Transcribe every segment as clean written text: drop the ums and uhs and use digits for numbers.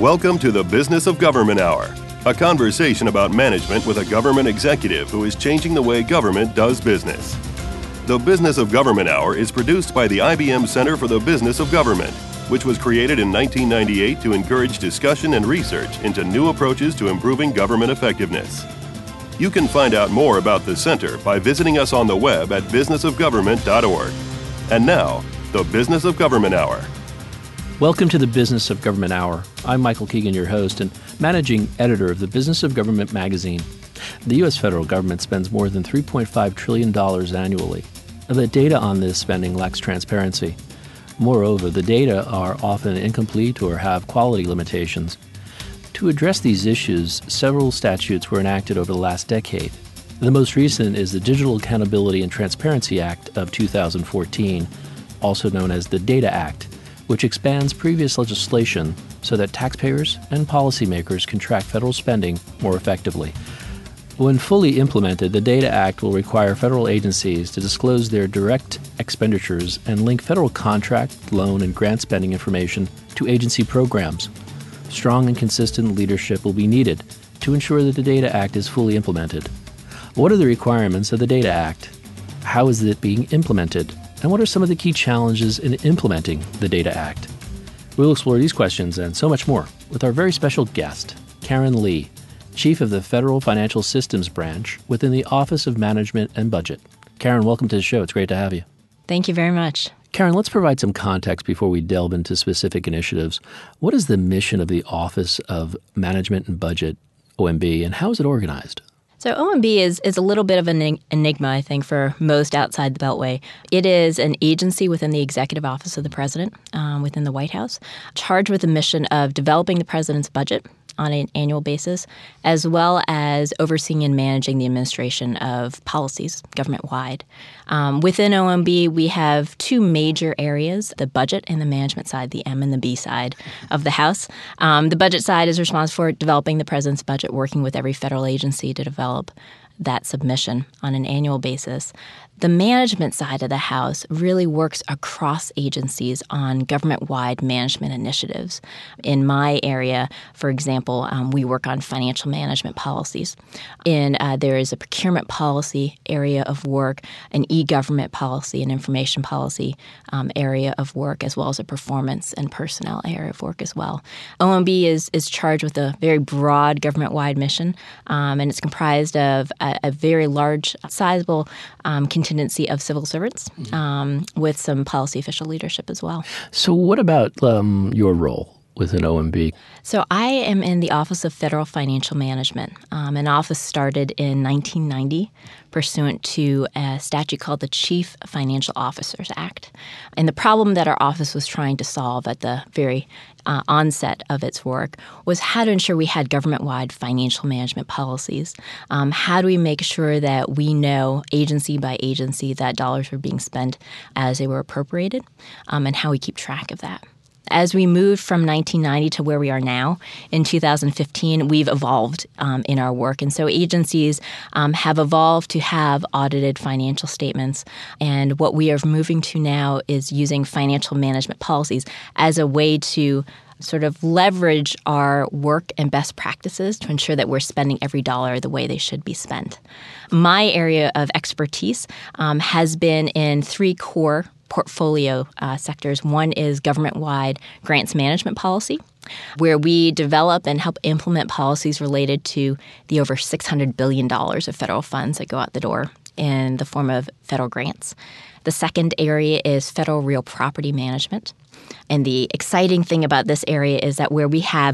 Welcome to the Business of Government Hour, a conversation about management with a government executive who is changing the way government does business. The Business of Government Hour is produced by the IBM Center for the Business of Government, which was created in 1998 to encourage discussion and research into new approaches to improving government effectiveness. You can find out more about the center by visiting us on the web at businessofgovernment.org. And now, the Business of Government Hour. Welcome to the Business of Government Hour. I'm Michael Keegan, your host and managing editor of the Business of Government magazine. The U.S. federal government spends more than $3.5 trillion annually. The data on this spending lacks transparency. Moreover, the data are often incomplete or have quality limitations. To address these issues, several statutes were enacted over the last decade. The most recent is the Digital Accountability and Transparency Act of 2014, also known as the Data Act, which expands previous legislation so that taxpayers and policymakers can track federal spending more effectively. When fully implemented, the Data Act will require federal agencies to disclose their direct expenditures and link federal contract, loan, and grant spending information to agency programs. Strong and consistent leadership will be needed to ensure that the Data Act is fully implemented. What are the requirements of the Data Act? How is it being implemented? And what are some of the key challenges in implementing the Data Act? We'll explore these questions and so much more with our very special guest, Karen Lee, Chief of the Federal Financial Systems Branch within the Office of Management and Budget. Karen, welcome to the show. It's great to have you. Thank you very much. Karen, let's provide some context before we delve into specific initiatives. What is the mission of the Office of Management and Budget, OMB, and how is it organized? So OMB is a little bit of an enigma, I think, for most outside the Beltway. It is an agency within the Executive Office of the President, within the White House, charged with the mission of developing the President's budget on an annual basis, as well as overseeing and managing the administration of policies government-wide. Within OMB, we have two major areas, the budget and the management side, the M and the B side of the House. The budget side is responsible for developing the President's budget, working with every federal agency to develop that submission on an annual basis. The management side of the House really works across agencies on government-wide management initiatives. In my area, for example, we work on financial management policies. There is a procurement policy area of work, an e-government policy and information policy area of work, as well as a performance and personnel area of work as well. OMB is charged with a very broad government-wide mission, and it's comprised of a very large, sizable contingency of civil servants with some policy official leadership as well. So what about your role within OMB? So I am in the Office of Federal Financial Management. An office started in 1990 pursuant to a statute called the Chief Financial Officers Act. And the problem that our office was trying to solve at the very onset of its work was how to ensure we had government-wide financial management policies. How do we make sure that we know agency by agency that dollars were being spent as they were appropriated, and how we keep track of that. As we moved from 1990 to where we are now, in 2015, we've evolved in our work. And so agencies have evolved to have audited financial statements. And what we are moving to now is using financial management policies as a way to sort of leverage our work and best practices to ensure that we're spending every dollar the way they should be spent. My area of expertise has been in three core portfolio sectors. One is government-wide grants management policy, where we develop and help implement policies related to the over $600 billion of federal funds that go out the door in the form of federal grants. The second area is federal real property management. And the exciting thing about this area is that where we have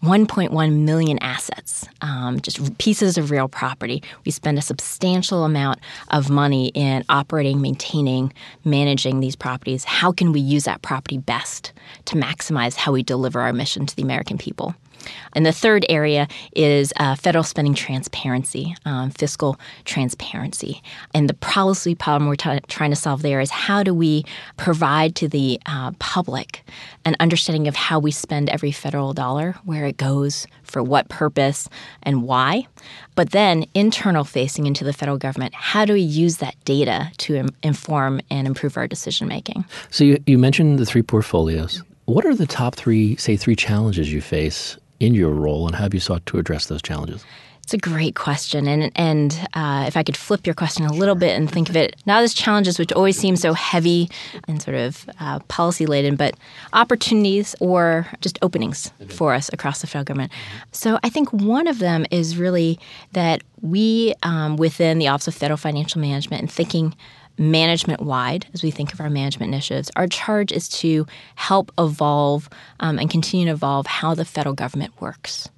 1.1 million assets, just pieces of real property, we spend a substantial amount of money in operating, maintaining, managing these properties. How can we use that property best to maximize how we deliver our mission to the American people? And the third area is federal spending transparency, fiscal transparency. And the policy problem we're trying to solve there is how do we provide to the public an understanding of how we spend every federal dollar, where it goes, for what purpose, and why. But then internal facing into the federal government, how do we use that data to inform and improve our decision making? So you mentioned the three portfolios. What are the top three challenges you face in your role, and how have you sought to address those challenges? It's a great question. And if I could flip your question a little bit and think of it not as challenges, which always seem so heavy and sort of policy-laden, but opportunities or just openings for us across the federal government. So I think one of them is really that we, within the Office of Federal Financial Management and thinking management-wide, as we think of our management initiatives, our charge is to help evolve and continue to evolve how the federal government works.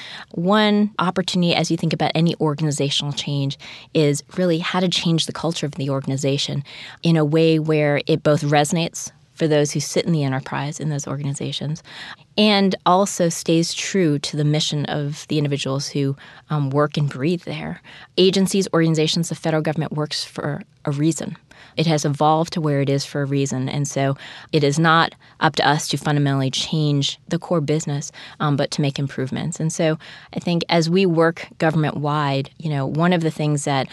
One opportunity as you think about any organizational change is really how to change the culture of the organization in a way where it both resonates for those who sit in the enterprise in those organizations and also stays true to the mission of the individuals who work and breathe there. Agencies, organizations, the federal government works for a reason. It has evolved to where it is for a reason. And so it is not up to us to fundamentally change the core business, but to make improvements. And so I think as we work government-wide, one of the things that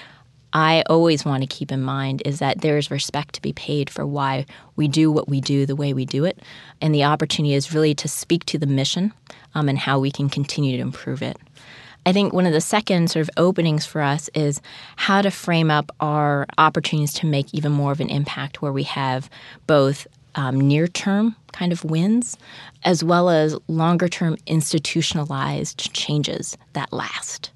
I always want to keep in mind is that there is respect to be paid for why we do what we do the way we do it. And the opportunity is really to speak to the mission and how we can continue to improve it. I think one of the second sort of openings for us is how to frame up our opportunities to make even more of an impact where we have both near-term kind of wins as well as longer-term institutionalized changes that last.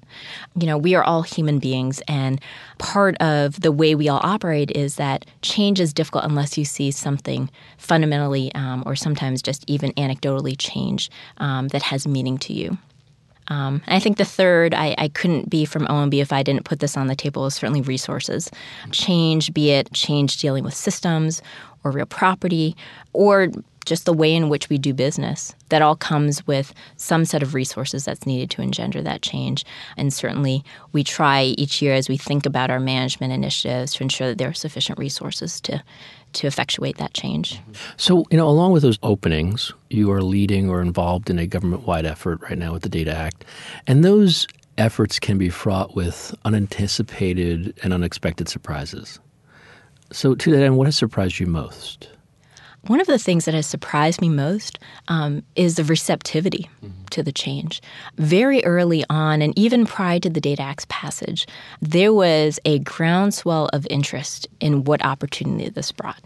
We are all human beings, and part of the way we all operate is that change is difficult unless you see something fundamentally or sometimes just even anecdotally change that has meaning to you. And I think the third, I couldn't be from OMB if I didn't put this on the table, is certainly resources. Change, be it change dealing with systems or real property or just the way in which we do business, that all comes with some set of resources that's needed to engender that change. And certainly we try each year as we think about our management initiatives to ensure that there are sufficient resources to effectuate that change. So, along with those openings, you are leading or involved in a government-wide effort right now with the Data Act. And those efforts can be fraught with unanticipated and unexpected surprises. So to that end, what has surprised you most? One of the things that has surprised me most is the receptivity to the change. Very early on, and even prior to the Data Act's passage, there was a groundswell of interest in what opportunity this brought.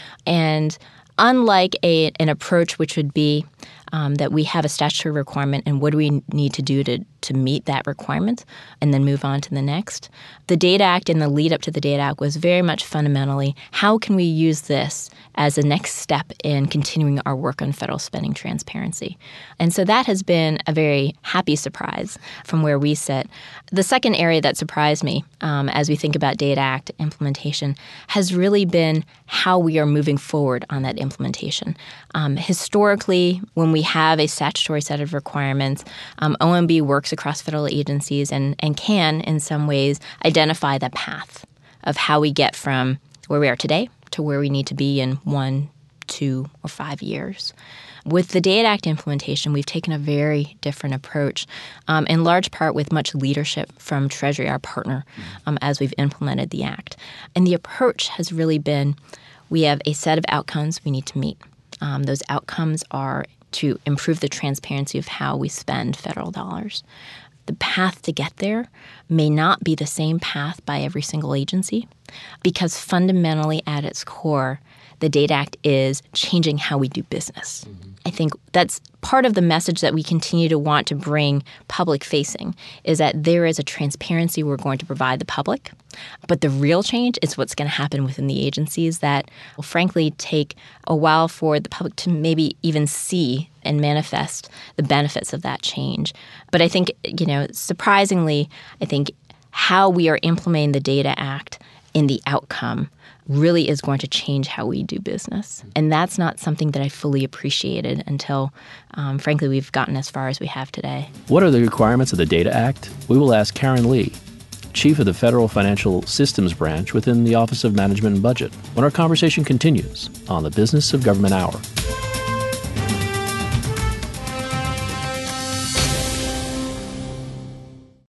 And unlike an approach which would be that we have a statutory requirement and what do we need to do to meet that requirement and then move on to the next, the Data Act and the lead up to the Data Act was very much fundamentally how can we use this as a next step in continuing our work on federal spending transparency. And so that has been a very happy surprise from where we sit. The second area that surprised me as we think about Data Act implementation has really been how we are moving forward on that implementation. Historically, when we have a statutory set of requirements, OMB works across federal agencies and can, in some ways, identify the path of how we get from where we are today to where we need to be in 1, 2, or 5 years. With the Data Act implementation, we've taken a very different approach, in large part with much leadership from Treasury, our partner, as we've implemented the Act. And the approach has really been we have a set of outcomes we need to meet. Those outcomes are to improve the transparency of how we spend federal dollars. The path to get there may not be the same path by every single agency because fundamentally at its core, the Data Act is changing how we do business. I think that's part of the message that we continue to want to bring public-facing is that there is a transparency we're going to provide the public, but the real change is what's going to happen within the agencies that will frankly take a while for the public to maybe even see and manifest the benefits of that change. But I think, surprisingly, I think how we are implementing the Data Act in the outcome really is going to change how we do business. And that's not something that I fully appreciated until, frankly, we've gotten as far as we have today. What are the requirements of the Data Act? We will ask Karen Lee, Chief of the Federal Financial Systems Branch within the Office of Management and Budget, when our conversation continues on the Business of Government Hour.